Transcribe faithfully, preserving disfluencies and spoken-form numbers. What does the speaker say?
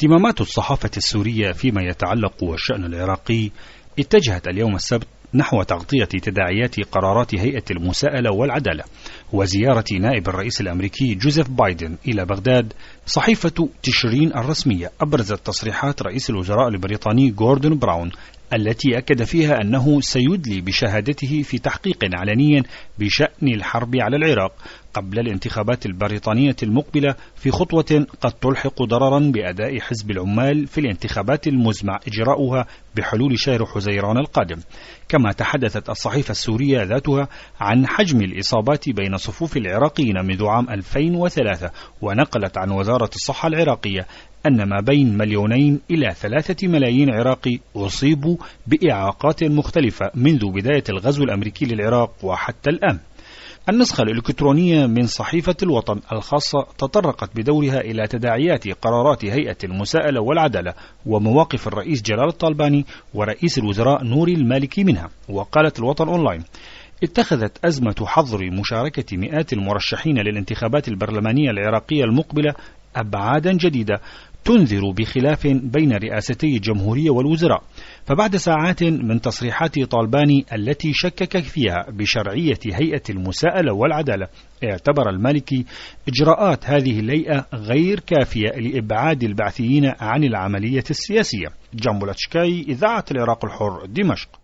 اهتمامات الصحافة السورية فيما يتعلق والشأن العراقي اتجهت اليوم السبت نحو تغطية تداعيات قرارات هيئة المساءلة والعدالة وزيارة نائب الرئيس الأمريكي جوزيف بايدن إلى بغداد. صحيفة تشرين الرسمية أبرزت تصريحات رئيس الوزراء البريطاني غوردون براون التي أكد فيها أنه سيدلي بشهادته في تحقيق علني بشأن الحرب على العراق قبل الانتخابات البريطانية المقبلة، في خطوة قد تلحق ضررا بأداء حزب العمال في الانتخابات المزمع إجراؤها بحلول شهر حزيران القادم. كما تحدثت الصحيفة السورية ذاتها عن حجم الإصابات بين صفوف العراقيين منذ عام ألفين وثلاثة، ونقلت عن وزارة الصحة العراقية أن ما بين مليونين إلى ثلاثة ملايين عراقي أصيبوا بإعاقات مختلفة منذ بداية الغزو الأمريكي للعراق وحتى الآن. النسخة الإلكترونية من صحيفة الوطن الخاصة تطرقت بدورها إلى تداعيات قرارات هيئة المساءلة والعدالة ومواقف الرئيس جلال الطالباني ورئيس الوزراء نوري المالكي منها. وقالت الوطن أونلاين: اتخذت أزمة حظر مشاركة مئات المرشحين للانتخابات البرلمانية العراقية المقبلة أبعادا جديدة تنذر بخلاف بين رئاستي الجمهورية والوزراء. فبعد ساعات من تصريحات طالباني التي شكك فيها بشرعية هيئة المساءلة والعدالة، اعتبر المالكي إجراءات هذه الهيئة غير كافية لإبعاد البعثيين عن العملية السياسية. جنبولاتشكاي، إذاعة العراق الحر، دمشق.